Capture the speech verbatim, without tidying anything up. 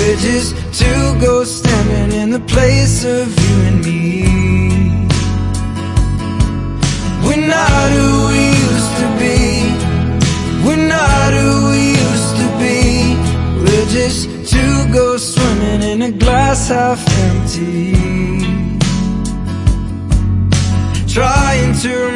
We're just two ghosts standing in the place of you and me. We're not who we used to be. We're not who we used to be. We're just two ghosts swimming in a glass half empty, trying to